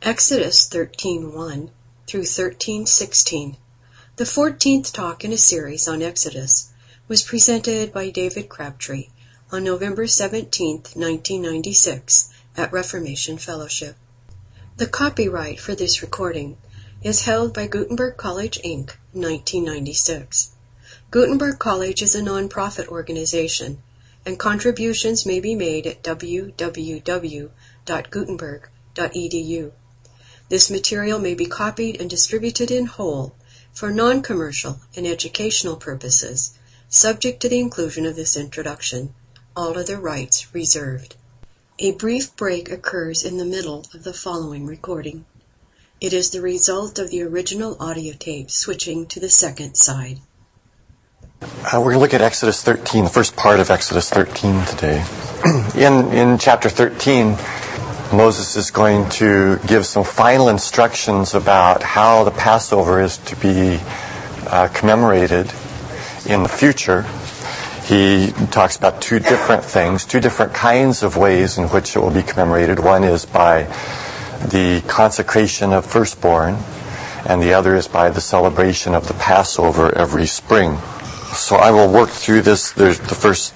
Exodus 13:1 through 13:16, the 14th talk in a series on Exodus, was presented by David Crabtree on November 17, 1996, at Reformation Fellowship. The copyright for this recording is held by Gutenberg College, Inc., 1996. Gutenberg College is a non-profit organization, and contributions may be made at www.gutenberg.edu. This material may be copied and distributed in whole for non-commercial and educational purposes, subject to the inclusion of this introduction. All other rights reserved. A brief break occurs in the middle of the following recording. It is the result of the original audio tape switching to the second side. We're going to look at Exodus 13, the first part of Exodus 13 today. In chapter 13, Moses is going to give some final instructions about how the Passover is to be commemorated in the future. He talks about two different things, two different kinds of ways in which it will be commemorated. One is by the consecration of firstborn, and the other is by the celebration of the Passover every spring. So I will work through this. There's the first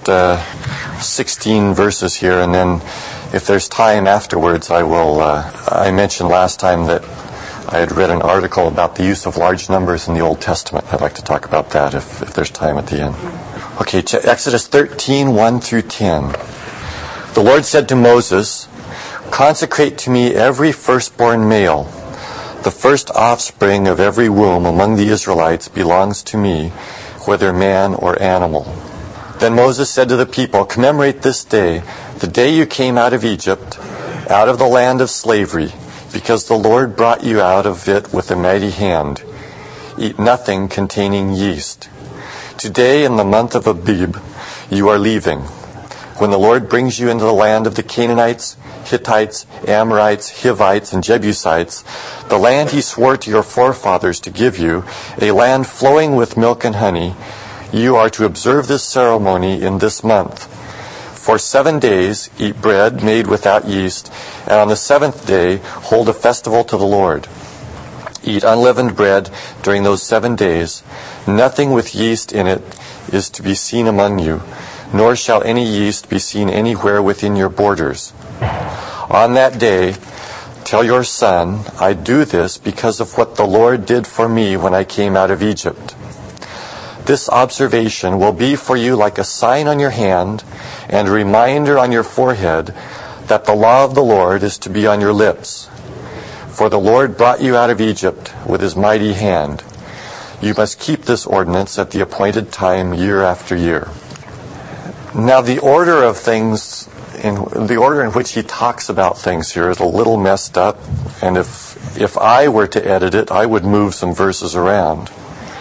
16 verses here, and then if there's time afterwards, I will. I mentioned last time that I had read an article about the use of large numbers in the Old Testament. I'd like to talk about that if there's time at the end. Okay, Exodus 13, 1 through 10. The Lord said to Moses, "Consecrate to me every firstborn male. The first offspring of every womb among the Israelites belongs to me, whether man or animal." Then Moses said to the people, "Commemorate this day, the day you came out of Egypt, out of the land of slavery, because the Lord brought you out of it with a mighty hand. Eat nothing containing yeast. Today, in the month of Abib, you are leaving. When the Lord brings you into the land of the Canaanites, Hittites, Amorites, Hivites, and Jebusites, the land he swore to your forefathers to give you, a land flowing with milk and honey, you are to observe this ceremony in this month. For 7 days eat bread made without yeast, and on the 7th day hold a festival to the Lord. Eat unleavened bread during those 7 days. Nothing with yeast in it is to be seen among you, nor shall any yeast be seen anywhere within your borders. On that day, tell your son, I do this because of what the Lord did for me when I came out of Egypt. This observation will be for you like a sign on your hand and a reminder on your forehead that the law of the Lord is to be on your lips. For the Lord brought you out of Egypt with his mighty hand. You must keep this ordinance at the appointed time year after year." Now the order of things, the order in which he talks about things here is a little messed up, and if I were to edit it, I would move some verses around.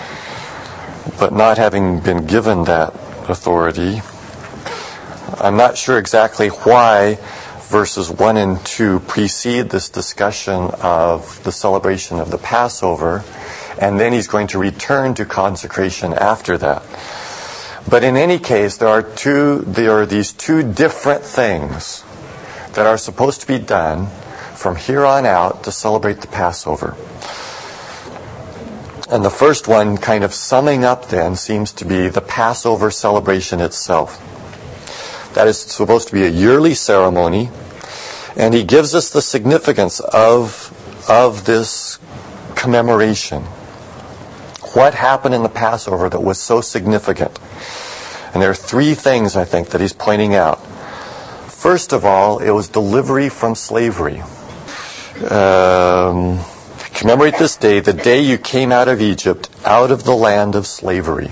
But not having been given that authority, I'm not sure exactly why verses 1 and 2 precede this discussion of the celebration of the Passover, and then he's going to return to consecration after that. But in any case, there are these two different things that are supposed to be done from here on out to celebrate the Passover. And the first one, kind of summing up then, seems to be the Passover celebration itself. That is supposed to be a yearly ceremony, and he gives us the significance of this commemoration. What happened in the Passover that was so significant? And there are three things, I think, that he's pointing out. First of all, it was delivery from slavery. Commemorate this day, the day you came out of Egypt, out of the land of slavery.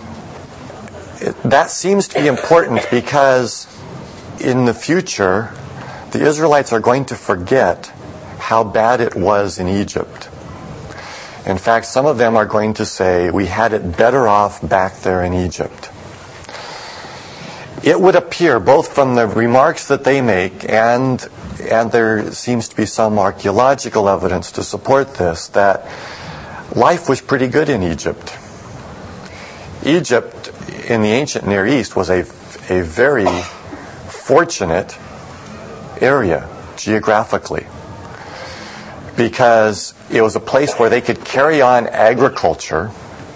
That seems to be important because in the future, the Israelites are going to forget how bad it was in Egypt. In fact, some of them are going to say, we had it better off back there in Egypt. It would appear, both from the remarks that they make and there seems to be some archaeological evidence to support this, that life was pretty good in Egypt. Egypt in the ancient Near East was a very fortunate area geographically. because it was a place where they could carry on agriculture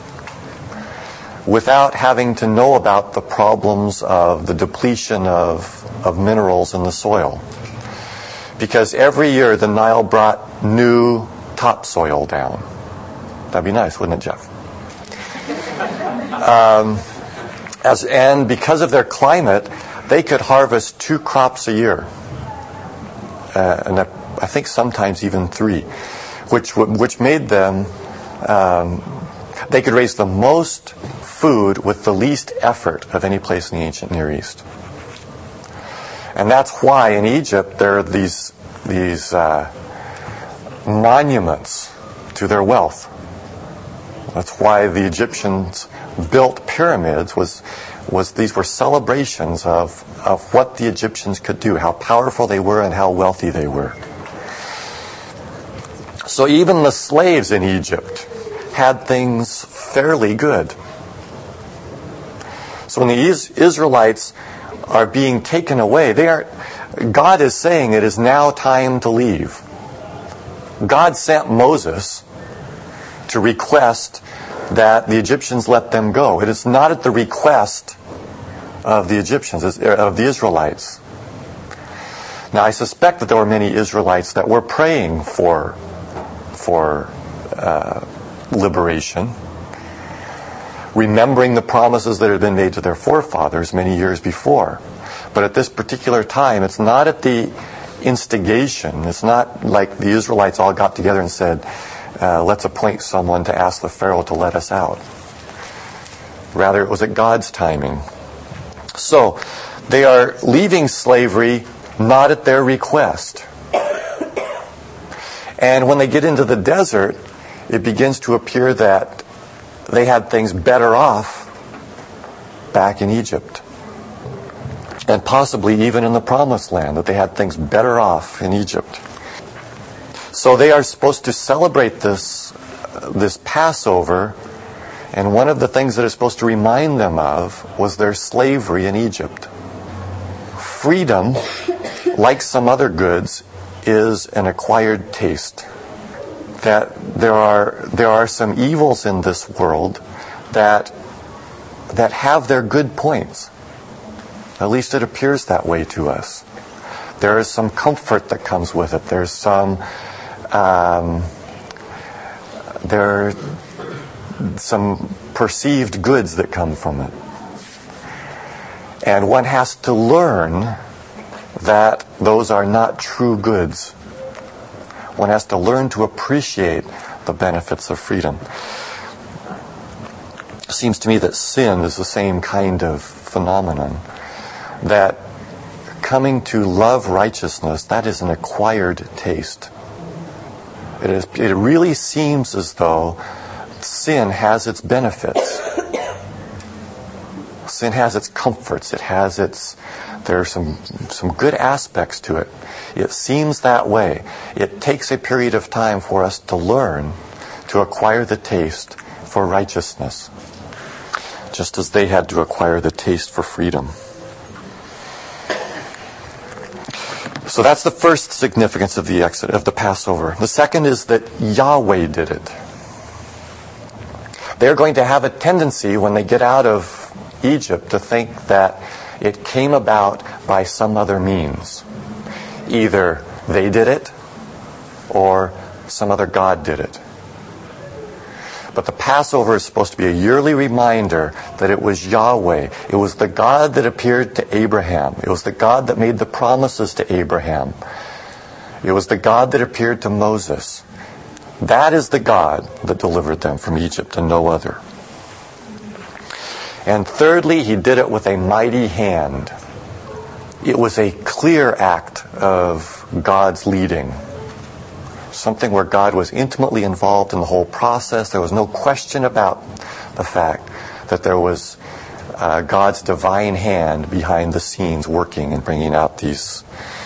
without having to know about the problems of the depletion of minerals in the soil. Because every year the Nile brought new topsoil down. That'd be nice, wouldn't it, Jeff? And because of their climate, they could harvest 2 crops a year. And I think sometimes even 3, which made them, they could raise the most food with the least effort of any place in the ancient Near East. And that's why in Egypt there are these monuments to their wealth. That's why the Egyptians built pyramids, these were celebrations of what the Egyptians could do, how powerful they were and how wealthy they were. So even the slaves in Egypt had things fairly good. So when the Israelites are being taken away, God is saying it is now time to leave. God sent Moses to request that the Egyptians let them go. It is not at the request of the Egyptians, of the Israelites. Now, I suspect that there were many Israelites that were praying for liberation, remembering the promises that had been made to their forefathers many years before. But at this particular time, it's not at the instigation. It's not like the Israelites all got together and said, let's appoint someone to ask the Pharaoh to let us out. Rather, it was at God's timing. So, they are leaving slavery not at their request. And when they get into the desert, it begins to appear that they had things better off back in Egypt. And possibly even in the Promised Land, that they had things better off in Egypt. So they are supposed to celebrate this Passover, and one of the things that it's supposed to remind them of was their slavery in Egypt. Freedom, like some other goods, is an acquired taste. That there are some evils in this world that have their good points. At least it appears that way to us. There is some comfort that comes with it. There's some perceived goods that come from it. And one has to learn that those are not true goods. One has to learn to appreciate the benefits of freedom. It seems to me that sin is the same kind of phenomenon. That coming to love righteousness, that is an acquired taste. It really seems as though sin has its benefits. Sin has its comforts. There are some good aspects to it. It seems that way. It takes a period of time for us to learn to acquire the taste for righteousness, just as they had to acquire the taste for freedom. So that's the first significance of the Passover. The second is that Yahweh did it. They're going to have a tendency when they get out of Egypt to think that it came about by some other means. Either they did it or some other God did it. But the Passover is supposed to be a yearly reminder that it was Yahweh. It was the God that appeared to Abraham. It was the God that made the promises to Abraham. It was the God that appeared to Moses. That is the God that delivered them from Egypt and no other. And thirdly, he did it with a mighty hand. It was a clear act of God's leading. Something where God was intimately involved in the whole process. There was no question about the fact that there was God's divine hand behind the scenes working and bringing out these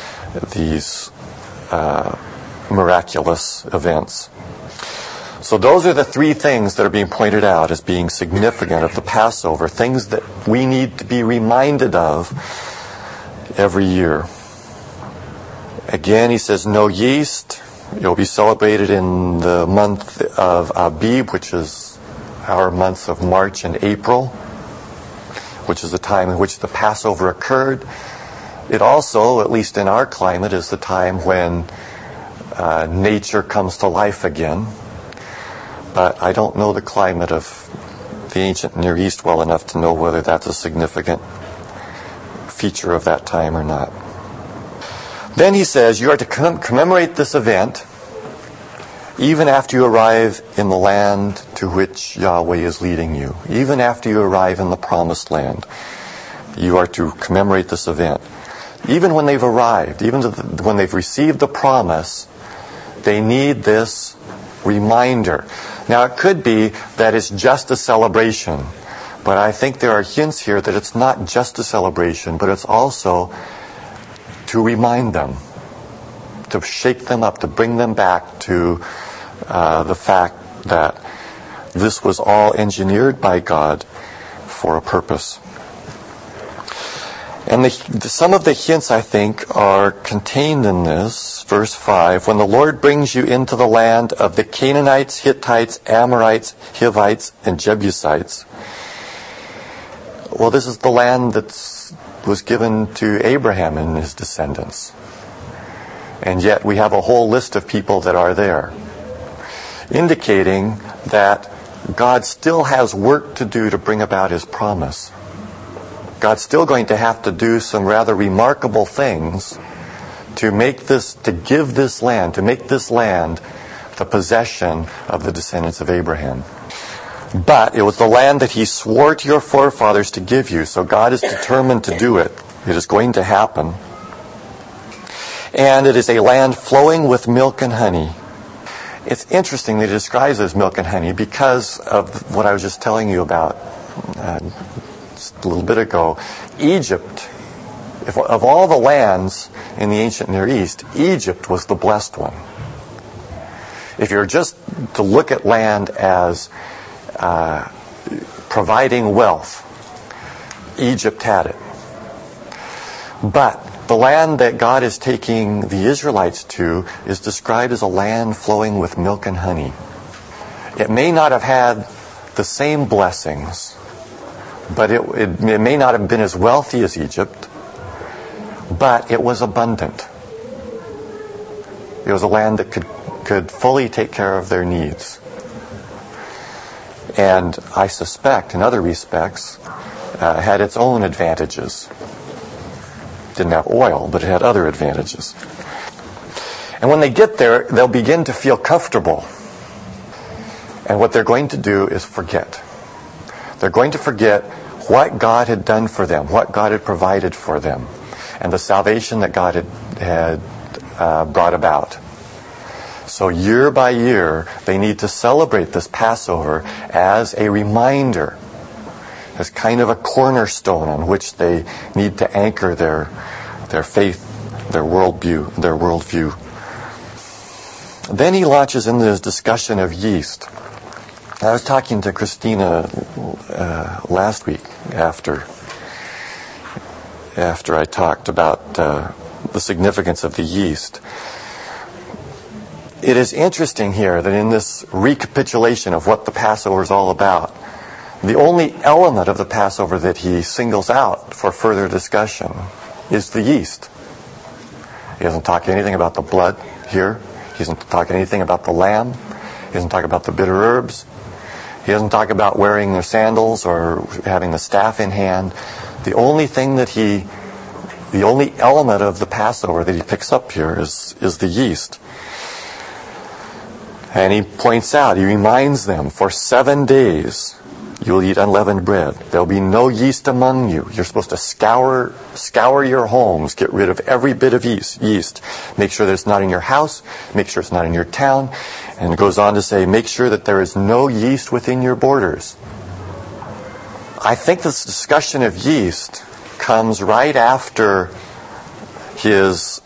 miraculous events. So those are the three things that are being pointed out as being significant of the Passover, things that we need to be reminded of every year. Again, he says no yeast, It will be celebrated in the month of Abib, which is our months of March and April, which is the time in which the Passover occurred. It also, at least in our climate, is the time when nature comes to life again. But I don't know the climate of the ancient Near East well enough to know whether that's a significant feature of that time or not. Then he says, you are to commemorate this event even after you arrive in the land to which Yahweh is leading you. Even after you arrive in the promised land, you are to commemorate this event. Even when they've arrived, even when they've received the promise, they need this reminder. Now, it could be that it's just a celebration, but I think there are hints here that it's not just a celebration, but it's also to remind them, to shake them up, to bring them back to the fact that this was all engineered by God for a purpose. And some of the hints, I think, are contained in this. Verse 5, when the Lord brings you into the land of the Canaanites, Hittites, Amorites, Hivites, and Jebusites. Well, this is the land that was given to Abraham and his descendants. And yet we have a whole list of people that are there, indicating that God still has work to do to bring about His promise. God's still going to have to do some rather remarkable things to make this land the possession of the descendants of Abraham. But it was the land that He swore to your forefathers to give you, so God is determined to do it. It is going to happen. And it is a land flowing with milk and honey. It's interesting that He describes it as milk and honey because of what I was just telling you about just a little bit ago. Egypt, of all the lands in the ancient Near East, Egypt was the blessed one. If you're just to look at land as providing wealth, Egypt had it. But the land that God is taking the Israelites to is described as a land flowing with milk and honey. It may not have had the same blessings, but it may not have been as wealthy as Egypt, but it was abundant. It was a land that could fully take care of their needs. And I suspect, in other respects, had its own advantages. Didn't have oil, but it had other advantages. And when they get there, they'll begin to feel comfortable. And what they're going to do is forget. They're going to forget what God had done for them, what God had provided for them, and the salvation that God had brought about. So year by year, they need to celebrate this Passover as a reminder, as kind of a cornerstone on which they need to anchor their faith, their worldview. Then he launches into this discussion of yeast. I was talking to Christina last week after I talked about the significance of the yeast. It is interesting here that in this recapitulation of what the Passover is all about, the only element of the Passover that he singles out for further discussion is the yeast. He doesn't talk anything about the blood here. He doesn't talk anything about the lamb. He doesn't talk about the bitter herbs. He doesn't talk about wearing their sandals or having the staff in hand. The only element of the Passover that he picks up here is the yeast. And he points out, he reminds them, for 7 days you will eat unleavened bread. There will be no yeast among you. You're supposed to scour your homes, get rid of every bit of yeast. Make sure that it's not in your house. Make sure it's not in your town. And it goes on to say, make sure that there is no yeast within your borders. I think this discussion of yeast comes right after his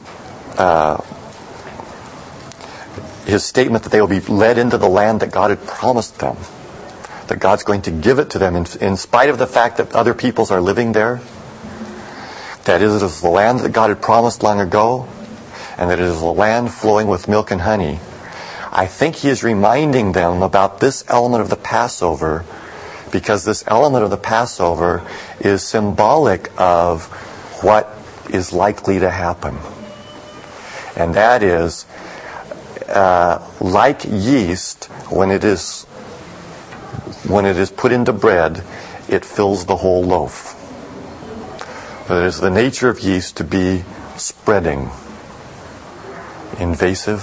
statement that they will be led into the land that God had promised them. That God's going to give it to them in spite of the fact that other peoples are living there. That is, it is the land that God had promised long ago. and that it is a land flowing with milk and honey, I think he is reminding them about this element of the Passover, because this element of the Passover is symbolic of what is likely to happen. And that is, like yeast, when it is put into bread, it fills the whole loaf. But it is the nature of yeast to be spreading, invasive.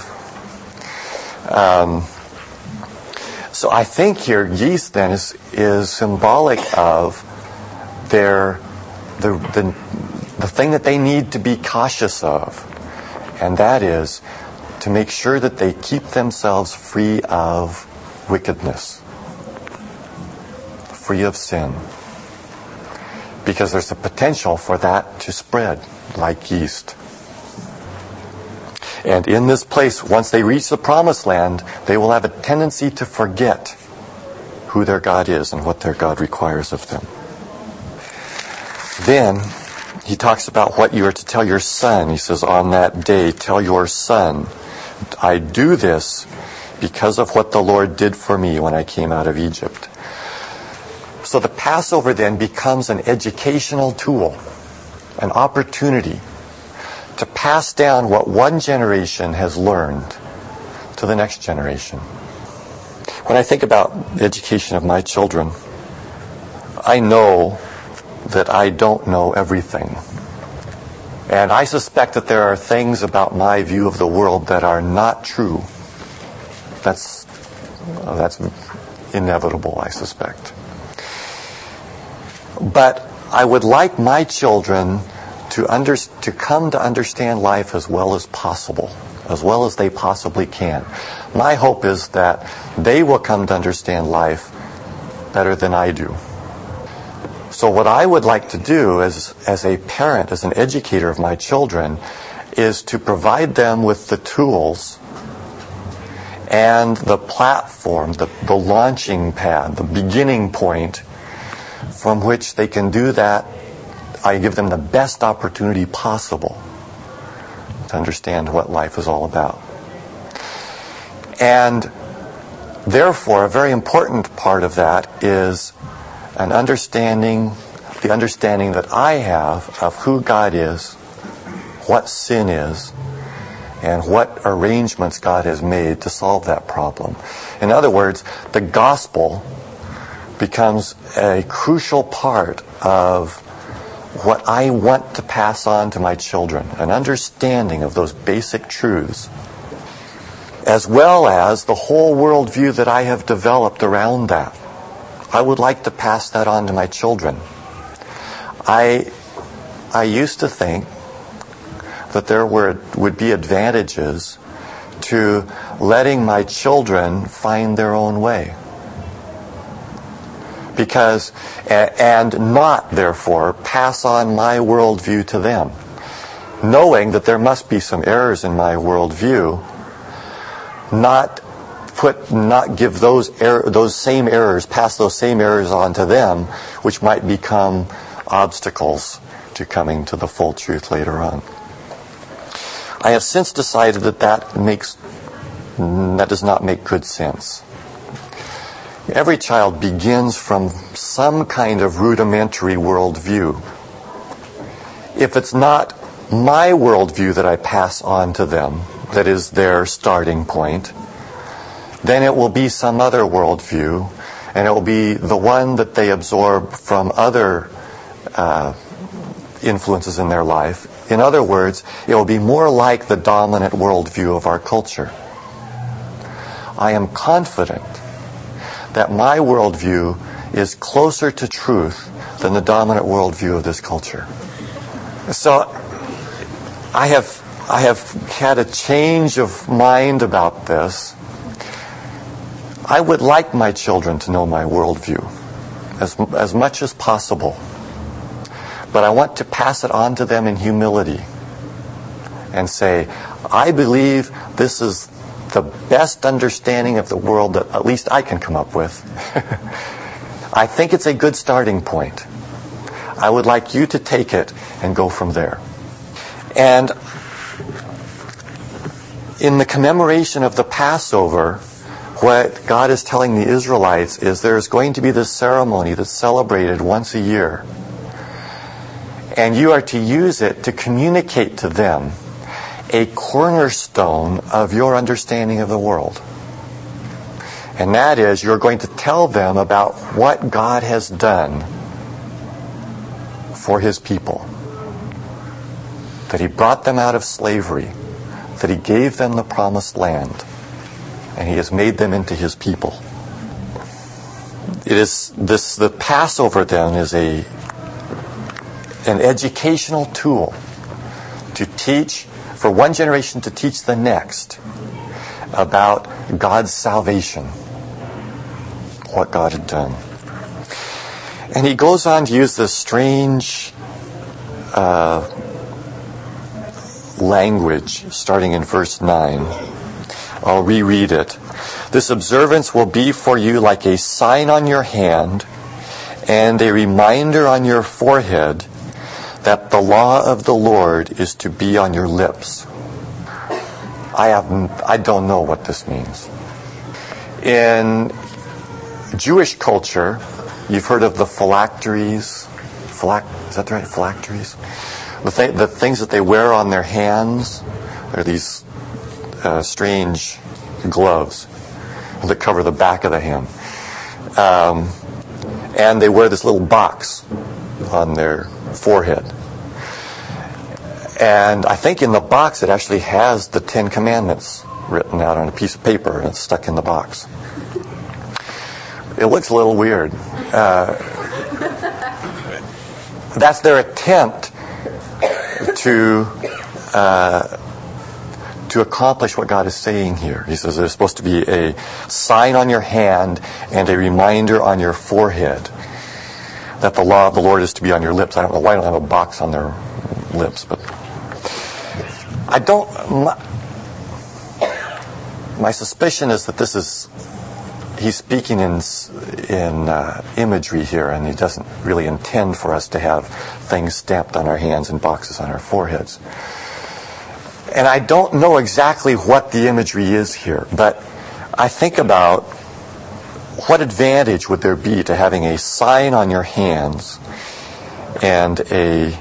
So I think here yeast then is symbolic of the thing that they need to be cautious of, and that is to make sure that they keep themselves free of wickedness, free of sin, because there's a potential for that to spread like yeast. And in this place, once they reach the promised land, they will have a tendency to forget who their God is and what their God requires of them. Then he talks about what you are to tell your son. He says, on that day, tell your son, I do this because of what the Lord did for me when I came out of Egypt. So the Passover then becomes an educational tool, an opportunity to pass down what one generation has learned to the next generation. When I think about the education of my children, I know that I don't know everything. And I suspect that there are things about my view of the world that are not true. That's inevitable, I suspect. But I would like my children to come to understand life as well as possible, as well as they possibly can. My hope is that they will come to understand life better than I do. So what I would like to do as a parent, as an educator of my children, is to provide them with the tools and the platform, the launching pad, the beginning point from which they can do that. I give them the best opportunity possible to understand what life is all about. And therefore, a very important part of that is the understanding that I have of who God is, what sin is, and what arrangements God has made to solve that problem. In other words, the gospel becomes a crucial part of what I want to pass on to my children, an understanding of those basic truths, as well as the whole worldview that I have developed around that. I would like to pass that on to my children. I used to think that there would be advantages to letting my children find their own way. And not, therefore, pass on my worldview to them, knowing that there must be some errors in my worldview, not give those same errors, pass those same errors on to them, which might become obstacles to coming to the full truth later on. I have since decided that does not make good sense. Every child begins from some kind of rudimentary worldview. If it's not my worldview that I pass on to them, that is their starting point, then it will be some other worldview, and it will be the one that they absorb from other influences in their life. In other words, it will be more like the dominant worldview of our culture. I am confident that my worldview is closer to truth than the dominant worldview of this culture. So I have had a change of mind about this. I would like my children to know my worldview as much as possible. But I want to pass it on to them in humility and say, I believe this is the best understanding of the world that at least I can come up with. I think it's a good starting point. I would like you to take it and go from there. And in the commemoration of the Passover, what God is telling the Israelites is there's going to be this ceremony that's celebrated once a year. And you are to use it to communicate to them a cornerstone of your understanding of the world. And that is, you're going to tell them about what God has done for His people. That He brought them out of slavery. That He gave them the promised land. And He has made them into His people. The Passover then is an educational tool to teach, for one generation to teach the next about God's salvation, what God had done. And he goes on to use this strange language starting in verse 9. I'll reread it. This observance will be for you like a sign on your hand and a reminder on your forehead that the law of the Lord is to be on your lips. I don't know what this means. In Jewish culture, you've heard of the phylacteries. Is that right? Phylacteries? The things that they wear on their hands are these strange gloves that cover the back of the hand. And they wear this little box on their forehead. And I think in the box it actually has the 10 Commandments written out on a piece of paper, and it's stuck in the box. It looks a little weird. That's their attempt to accomplish what God is saying here. He says there's supposed to be a sign on your hand and a reminder on your forehead that the law of the Lord is to be on your lips. I don't know why I don't have a box on their lips, but my suspicion is that he's speaking in imagery here, and he doesn't really intend for us to have things stamped on our hands and boxes on our foreheads. And I don't know exactly what the imagery is here, but I think about what advantage would there be to having a sign on your hands and a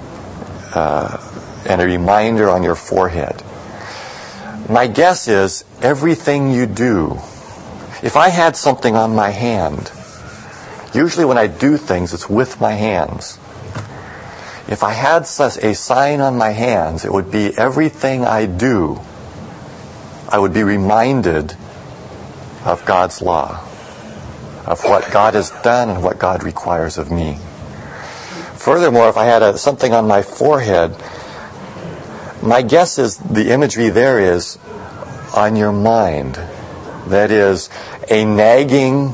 reminder on your forehead. My guess is everything you do. If I had something on my hand, usually when I do things, it's with my hands. If I had a sign on my hands, it would be everything I do, I would be reminded of God's law, of what God has done and what God requires of me. Furthermore, if I had something on my forehead, my guess is the imagery there is on your mind. That is a nagging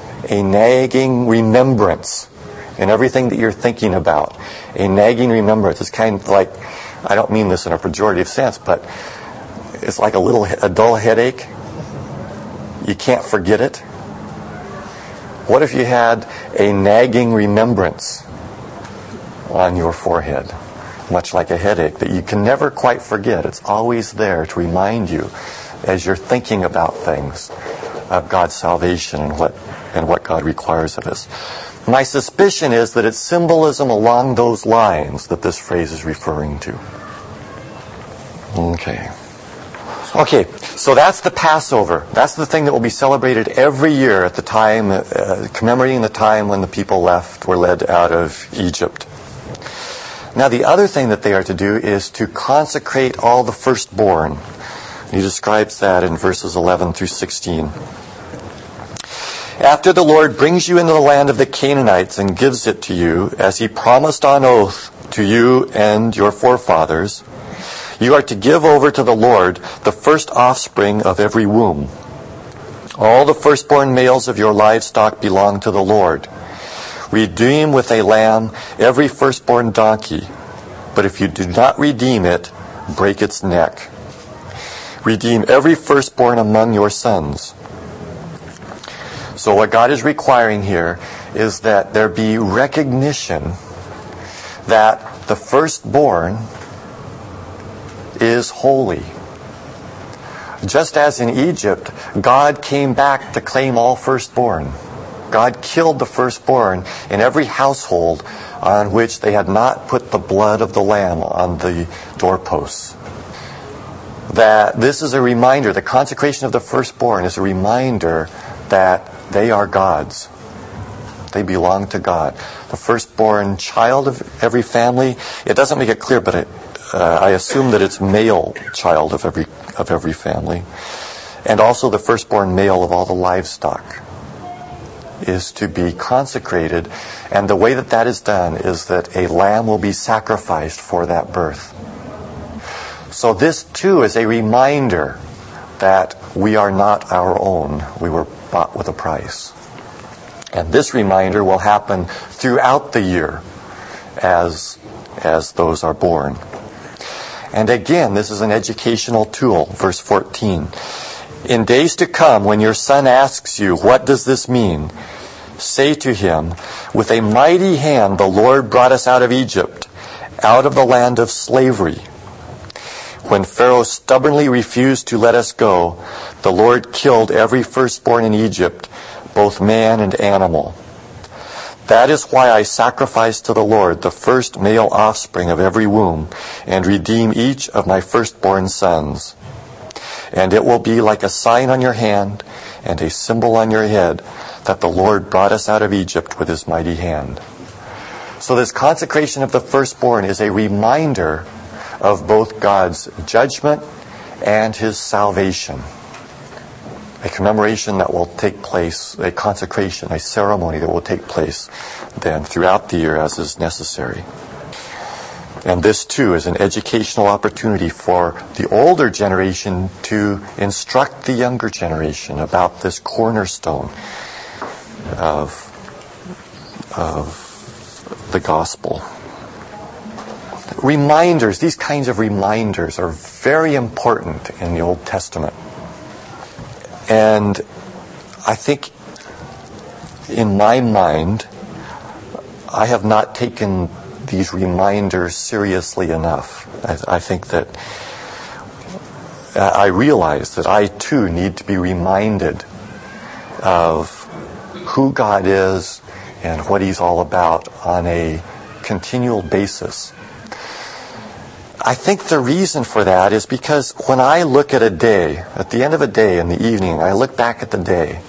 remembrance in everything that you're thinking about. A nagging remembrance. It's kind of like, I don't mean this in a pejorative sense, but it's like a dull headache. You can't forget it. What if you had a nagging remembrance on your forehead? Much like a headache that you can never quite forget. It's always there to remind you as you're thinking about things of God's salvation and what God requires of us. My suspicion is that it's symbolism along those lines that this phrase is referring to. Okay, so that's the Passover. That's the thing that will be celebrated every year at the time, commemorating the time when the people were led out of Egypt. Now the other thing that they are to do is to consecrate all the firstborn. He describes that in verses 11 through 16. After the Lord brings you into the land of the Canaanites and gives it to you, as He promised on oath to you and your forefathers, you are to give over to the Lord the first offspring of every womb. All the firstborn males of your livestock belong to the Lord. Redeem with a lamb every firstborn donkey, but if you do not redeem it, break its neck. Redeem every firstborn among your sons. So what God is requiring here is that there be recognition that the firstborn is holy. Just as in Egypt, God came back to claim all firstborn. God killed the firstborn in every household on which they had not put the blood of the lamb on the doorposts. That this is a reminder, the consecration of the firstborn is a reminder that they are God's. They belong to God. The firstborn child of every family, it doesn't make it clear, but I assume that it's male child of every family. And also the firstborn male of all the livestock is to be consecrated. And the way that that is done is that a lamb will be sacrificed for that birth. So this too is a reminder that we are not our own. We were bought with a price. And this reminder will happen throughout the year as those are born. And again, this is an educational tool. Verse 14. In days to come, when your son asks you, what does this mean? Say to him, with a mighty hand the Lord brought us out of Egypt, out of the land of slavery. When Pharaoh stubbornly refused to let us go, the Lord killed every firstborn in Egypt, both man and animal. That is why I sacrifice to the Lord the first male offspring of every womb, and redeem each of my firstborn sons. And it will be like a sign on your hand and a symbol on your head that the Lord brought us out of Egypt with his mighty hand. So this consecration of the firstborn is a reminder of both God's judgment and his salvation. A commemoration that will take place, a consecration, a ceremony that will take place then throughout the year as is necessary. And this too is an educational opportunity for the older generation to instruct the younger generation about this cornerstone of the gospel. Reminders, these kinds of reminders are very important in the Old Testament. And I think in my mind, I have not taken these reminders seriously enough. I think that I realize that I too need to be reminded of who God is and what he's all about on a continual basis. I think the reason for that is because when I look at a day, at the end of a day in the evening, I look back at the day,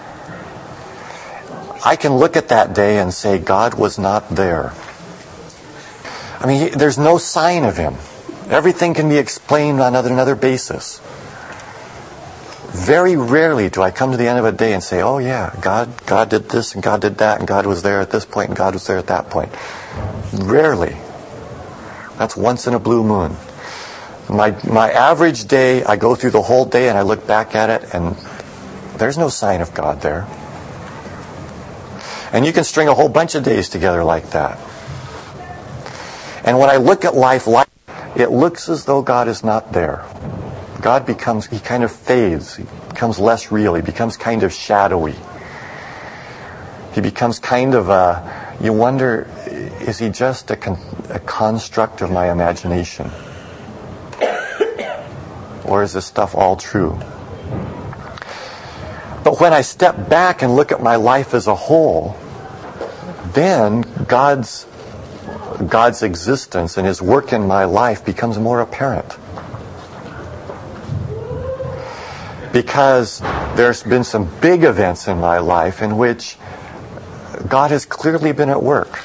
I can look at that day and say, God was not there. I mean, there's no sign of him. Everything can be explained on another basis. Very rarely do I come to the end of a day and say, oh yeah, God did this and God did that and God was there at this point and God was there at that point. Rarely. That's once in a blue moon. My average day, I go through the whole day and I look back at it and there's no sign of God there. And you can string a whole bunch of days together like that. And when I look at life, it looks as though God is not there. He kind of fades. He becomes less real. He becomes kind of shadowy. He becomes kind of you wonder, is he just a construct of my imagination? Or is this stuff all true? But when I step back and look at my life as a whole, then God's existence and his work in my life becomes more apparent. Because there's been some big events in my life in which God has clearly been at work.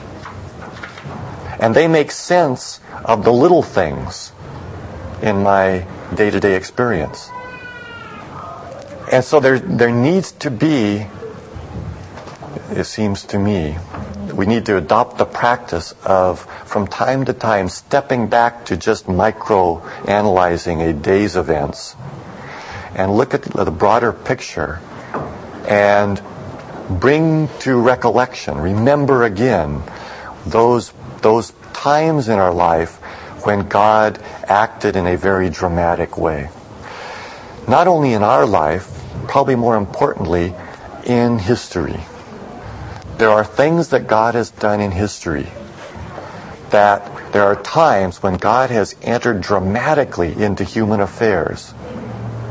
And they make sense of the little things in my day-to-day experience. And so there needs to be, it seems to me, we need to adopt the practice of, from time to time, stepping back to just micro-analyzing a day's events and look at the broader picture and bring to recollection, remember again, those times in our life when God acted in a very dramatic way. Not only in our life, probably more importantly, in history. There are things that God has done in history that there are times when God has entered dramatically into human affairs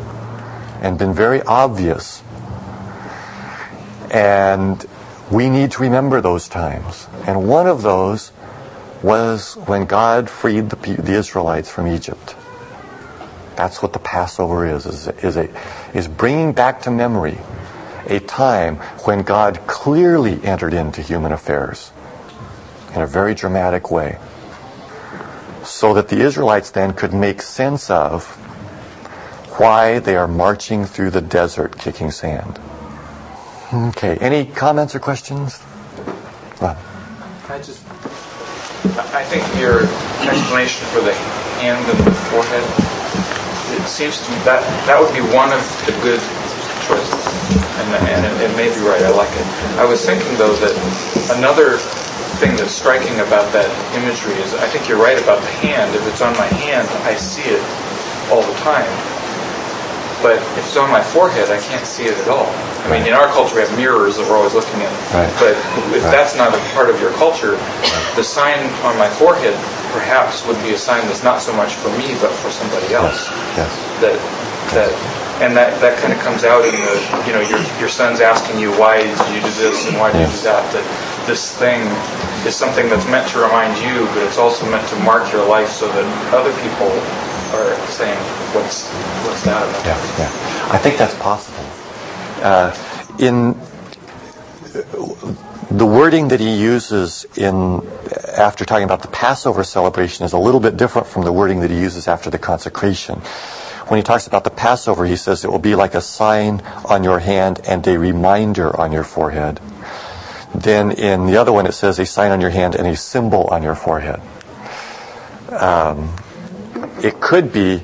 and been very obvious. And we need to remember those times. And one of those was when God freed the Israelites from Egypt. That's what the Passover is bringing back to memory a time when God clearly entered into human affairs in a very dramatic way, so that the Israelites then could make sense of why they are marching through the desert kicking sand. Okay, any comments or questions? I think your explanation for the hand and the forehead, it seems to me that would be one of the good choices, and it may be right. I like it. I was thinking though that another thing that's striking about that imagery is, I think you're right about the hand. If it's on my hand, I see it all the time. But if it's on my forehead, I can't see it at all. I mean, in our culture, we have mirrors that we're always looking at. Right. But if that's not a part of your culture, the sign on my forehead perhaps would be a sign that's not so much for me, but for somebody else. Yes. That kind of comes out in your son's asking you, why did you do this and why did you do that? That this thing is something that's meant to remind you, but it's also meant to mark your life so that other people are saying, what's that about? Yeah. I think that's possible. In the wording that he uses after talking about the Passover celebration is a little bit different from the wording that he uses after the consecration. When he talks about the Passover, he says it will be like a sign on your hand and a reminder on your forehead. Then in the other one, it says a sign on your hand and a symbol on your forehead. It could be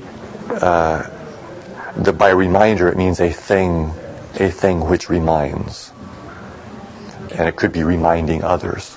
by reminder, it means a thing which reminds. And it could be reminding others.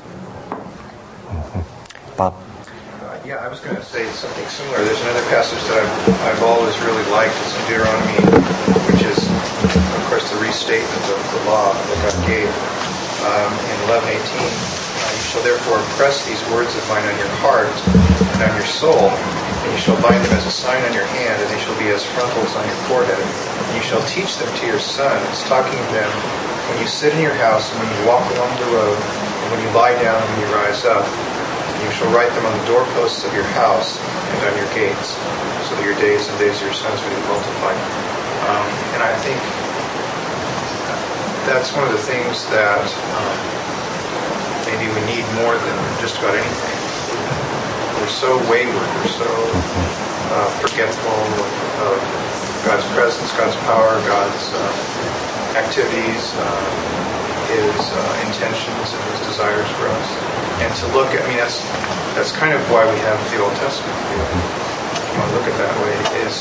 Bob? Yeah, I was going to say something similar. There's another passage that I've always really liked. It's in Deuteronomy, which is, of course, the restatement of the law that God gave. In 11:18, you shall therefore impress these words of mine on your heart and on your soul, and you shall bind them as a sign on your hand, and they shall be as frontals on your forehead. And you shall teach them to your sons, talking of them when you sit in your house, and when you walk along the road, and when you lie down, and when you rise up. You shall write them on the doorposts of your house and on your gates, so that your days and days of your sons will be multiplied. And I think that's one of the things that maybe we need more than just about anything. We're so wayward, we're so forgetful of God's presence, God's power, God's activities, His intentions and His desires for us. And to look at, that's kind of why we have the Old Testament. If you want to look at it that way,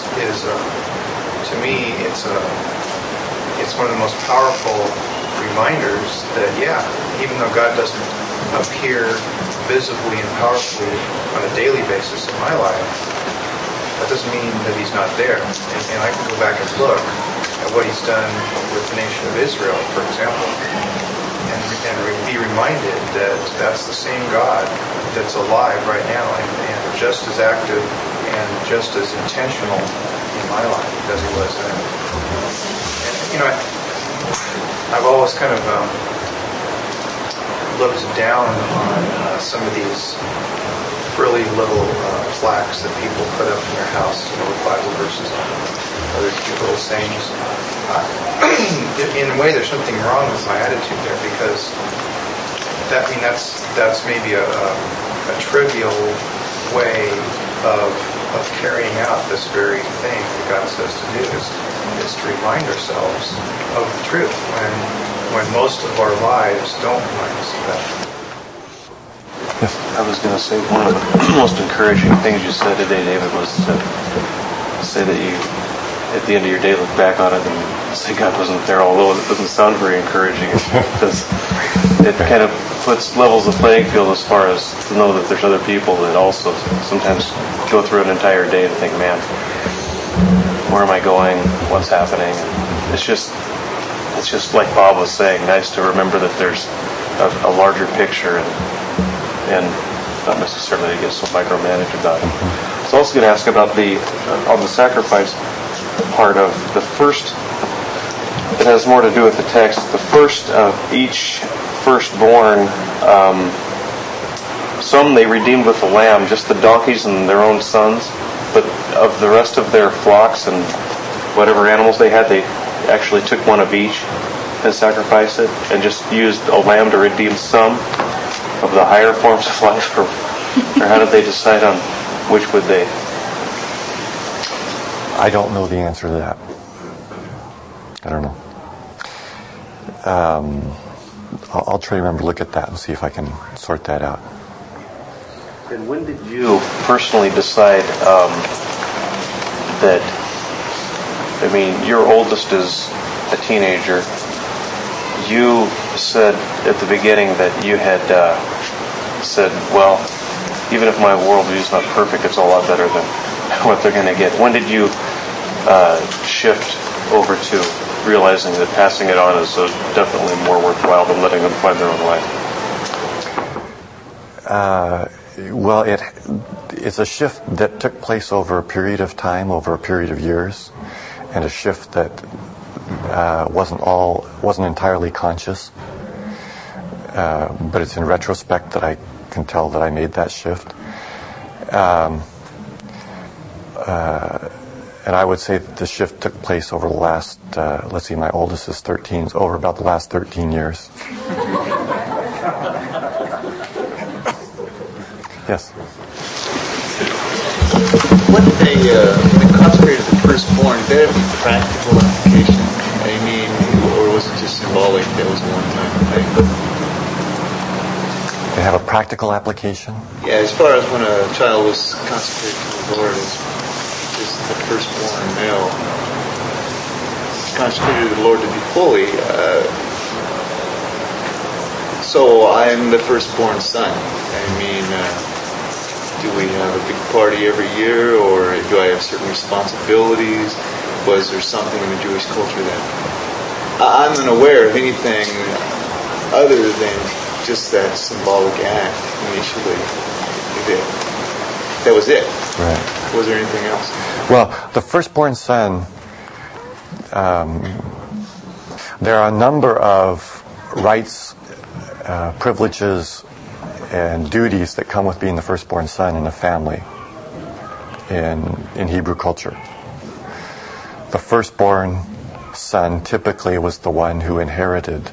to me, it's one of the most powerful reminders that, even though God doesn't appear visibly and powerfully on a daily basis in my life, that doesn't mean that He's not there. And I can go back and look at what He's done with the nation of Israel, for example, and be reminded that that's the same God that's alive right now and just as active and just as intentional in my life as He was then. And I've always kind of looked down on some of these frilly little plaques that people put up in their house, with Bible verses on them, other cute little sayings. In a way, there's something wrong with my attitude there, because that's maybe a trivial way of carrying out this very thing that God says to do, is to remind ourselves of the truth when most of our lives don't remind us of that. I was going to say one of the most encouraging things you said today, David, was to say that you, at the end of your day, look back on it and say God wasn't there, although it doesn't sound very encouraging, because it kind of levels the playing field as far as to know that there's other people that also sometimes go through an entire day and think, man, where am I going? What's happening? It's just like Bob was saying, nice to remember that there's a larger picture and not necessarily to get so micromanaged about it. I was also going to ask about on the sacrifice part of the first it has more to do with the text. The first of each firstborn, some they redeemed with a lamb, just the donkeys and their own sons. But of the rest of their flocks and whatever animals they had, they actually took one of each and sacrificed it, and just used a lamb to redeem some of the higher forms of life. Or how did they decide on which would they? I don't know the answer to that. I don't know. I'll try to remember to look at that and see if I can sort that out. And when did you personally decide that, I mean, your oldest is a teenager. You said at the beginning that you had said, well, even if my worldview is not perfect, it's a lot better than what they're going to get. When did you shift over to realizing that passing it on is definitely more worthwhile than letting them find their own way? Well, it's a shift that took place over a period of time, over a period of years, and a shift that wasn't entirely conscious. But it's in retrospect that I can tell that I made that shift. And I would say that the shift took place over the last, my oldest is 13, so over about the last 13 years. Yes? When they consecrated the firstborn, did that have any practical application? I mean, or was it just symbolic? That was a one-time thing. They have a practical application? Yeah, as far as when a child was consecrated to the Lord, as just the firstborn male consecrated to the Lord to be fully. So I'm the firstborn son. I mean, do we have a big party every year, or do I have certain responsibilities? Was there something in the Jewish culture that I'm unaware of anything other than just that symbolic act initially? That was it. Right. Was there anything else? Well, the firstborn son, there are a number of rights, privileges, and duties that come with being the firstborn son in a family in Hebrew culture. The firstborn son typically was the one who inherited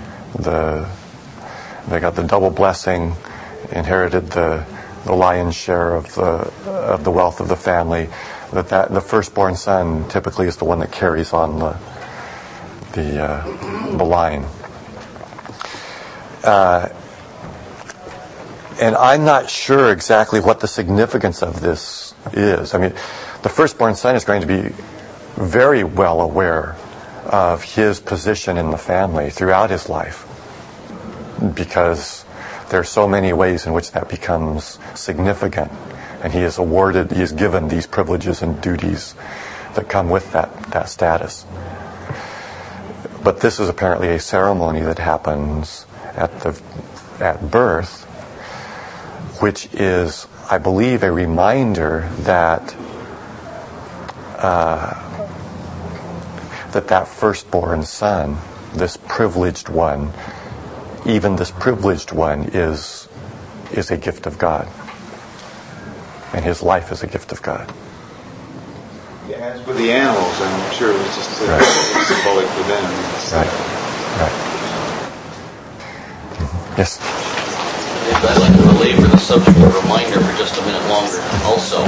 they got the double blessing, inherited the lion's share of the wealth of the family. That the firstborn son typically is the one that carries on the line. And I'm not sure exactly what the significance of this is. I mean, the firstborn son is going to be very well aware of his position in the family throughout his life, because there are so many ways in which that becomes significant, and he is given these privileges and duties that come with that status. But this is apparently a ceremony that happens at birth, which is, I believe, a reminder that that firstborn son, this privileged one, even this privileged one is a gift of God, and his life is a gift of God. Yeah, as with the animals, I'm sure it was just symbolic for them. Right. Yes. I'd like to belabor the subject of reminder for just a minute longer. Also,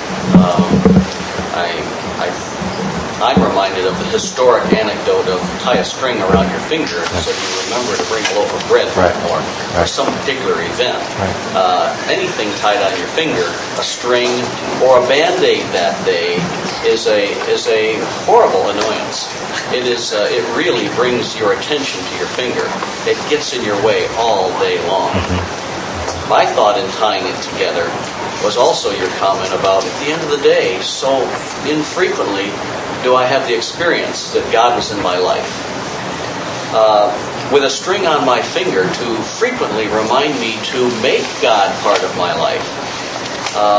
I'm reminded of the historic anecdote of tie a string around your finger so you remember to bring a loaf of bread or some particular event. Anything tied on your finger, a string or a Band-Aid that day, is a horrible annoyance. It really brings your attention to your finger. It gets in your way all day long. My thought in tying it together was also your comment about, at the end of the day, so infrequently do I have the experience that God was in my life. With a string on my finger to frequently remind me to make God part of my life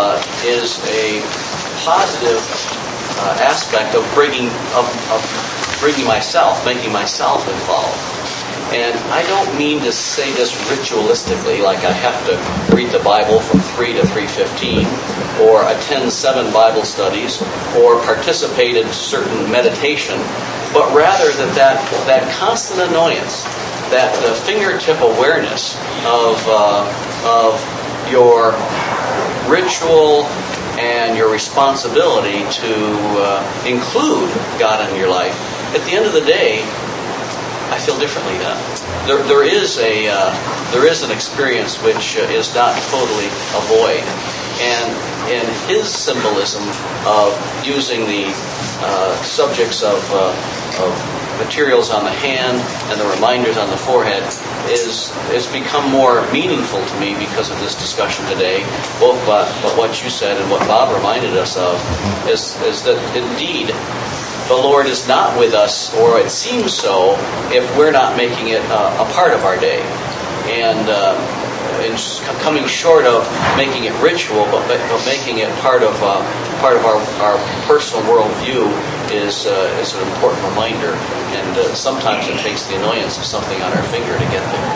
is a positive aspect of making myself involved. And I don't mean to say this ritualistically, like I have to read the Bible from 3 to 3:15, or attend 7 Bible studies, or participate in certain meditation, but rather that constant annoyance, that fingertip awareness of your ritual and your responsibility to include God in your life. At the end of the day, I feel differently now. There is an experience which is not totally a void, and in his symbolism of using the subjects of materials on the hand and the reminders on the forehead is become more meaningful to me because of this discussion today. Both but what you said and what Bob reminded us of is that indeed the Lord is not with us, or it seems so, if we're not making it a part of our day. And coming short of making it ritual, but making it part of our personal worldview is an important reminder. And sometimes it takes the annoyance of something on our finger to get there.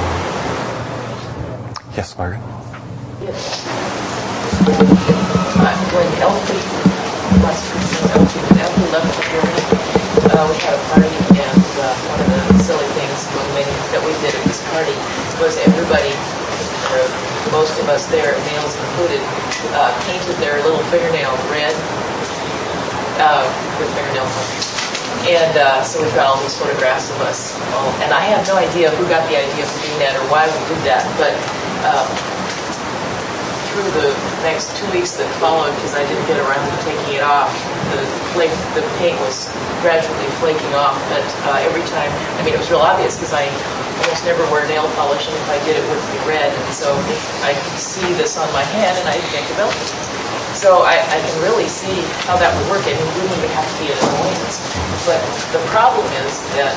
Yes, Margaret? Yes. When Elfie left for Germany, we had a party, and one of the silly things, among many that we did at this party, was everybody, or most of us there, males included, painted their little fingernail red with fingernail polish. And so we've got all these photographs of us all. And I have no idea who got the idea for doing that or why we did that, but through the next 2 weeks that followed, because I didn't get around to taking it off, the paint was gradually flaking off. But every time, it was real obvious because I almost never wear nail polish, and if I did, it would be red. And so I see this on my hand, and I can't develop it. So I can really see how that would work. It wouldn't even have to be an annoyance. But the problem is that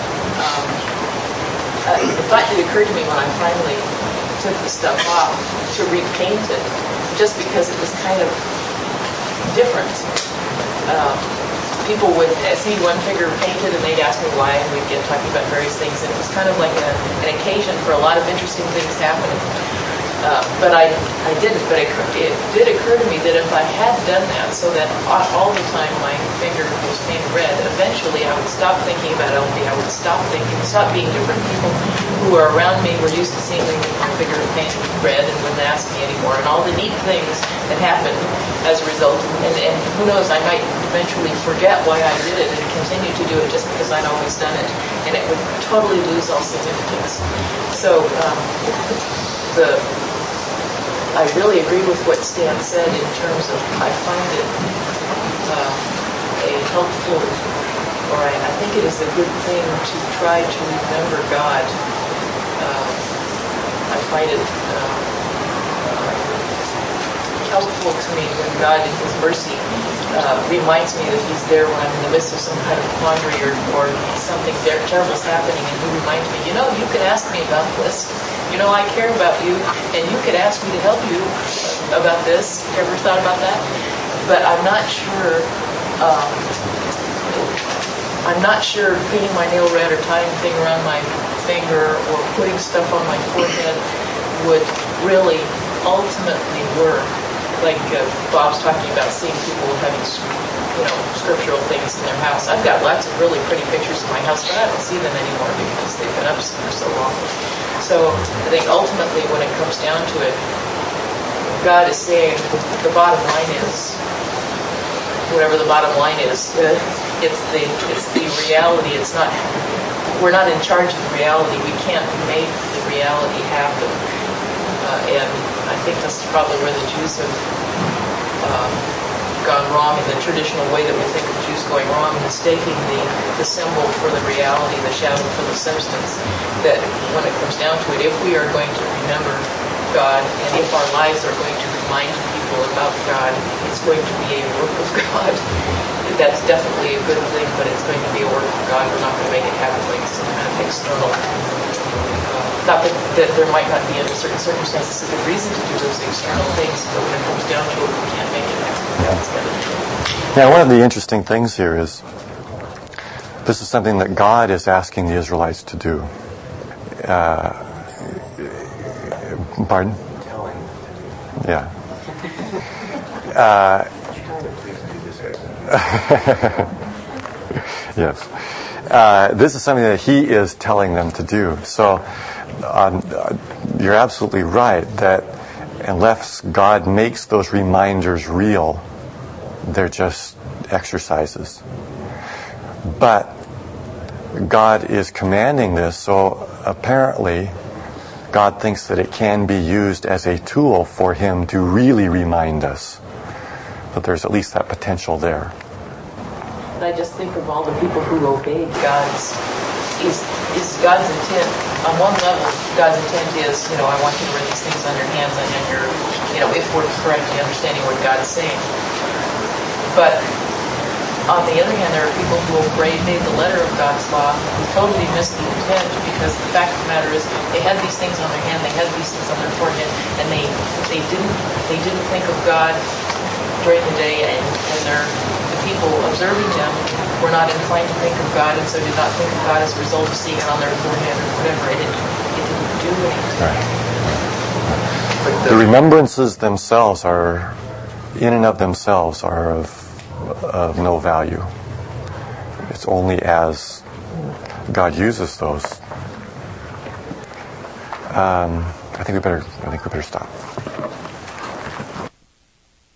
the thought did occur to me when I finally took the stuff off to repaint it, just because it was kind of different. People would see one figure painted and they'd ask me why, and we'd get talking about various things, and it was kind of like an occasion for a lot of interesting things happening. But I didn't. But it did occur to me that if I had done that, so that all the time my finger was painted red, eventually I would stop thinking about Elfie. I would stop being different. People who are around me were used to seeing my finger painted red and wouldn't ask me anymore. And all the neat things that happened as a result. And who knows, I might eventually forget why I did it and continue to do it just because I'd always done it. And it would totally lose all significance. So I really agree with what Stan said in terms of I find it a helpful, or I think it is a good thing to try to remember God. I find it helpful to me when God in His mercy reminds me that He's there when I'm in the midst of some kind of quandary or something terrible is happening, and He reminds me, you can ask me about this. I care about you, and you could ask me to help you about this. You ever thought about that? But I'm not sure painting my nail red or tying a thing around my finger or putting stuff on my forehead would really ultimately work. Like Bob's talking about seeing people having scriptural things in their house. I've got lots of really pretty pictures in my house, but I don't see them anymore because they've been up for so long. So I think ultimately when it comes down to it, God is saying the bottom line is, whatever the bottom line is, it's the reality. It's not, we're not in charge of the reality. We can't make the reality happen. And I think that's probably where the Jews have gone wrong in the traditional way that we think of Jews going wrong, mistaking the symbol for the reality, the shadow for the substance. That when it comes down to it, if we are going to remember God, and if our lives are going to remind people about God, it's going to be a work of God. That's definitely a good thing, but it's going to be a work of God. We're not going to make it happen like some kind of external. Not that there might not be under certain circumstances a good reason to do those external things, but when it comes down to it, we can't make it happen. That's got to be true. Yeah, one of the interesting things here is This is something that God is asking the Israelites to do. Pardon? Yeah. Yes. This is something that He is telling them to do. So you're absolutely right that unless God makes those reminders real, they're just exercises. But God is commanding this, so apparently God thinks that it can be used as a tool for Him to really remind us. But there's at least that potential there. I just think of all the people who obeyed God's God's intent. On one level, God's intent is, I want you to write these things on your hands and in your, if we're correctly understanding what God's saying. But on the other hand, there are people who obeyed the letter of God's law who totally missed the intent, because the fact of the matter is they had these things on their hand, they had these things on their forehead, and they didn't think of God during the day, and the people observing them were not inclined to think of God, and so did not think of God as a result of seeing it on their forehead or whatever. It didn't do anything. Right. The remembrances themselves are, in and of themselves, are of no value. It's only as God uses those. I think we better stop.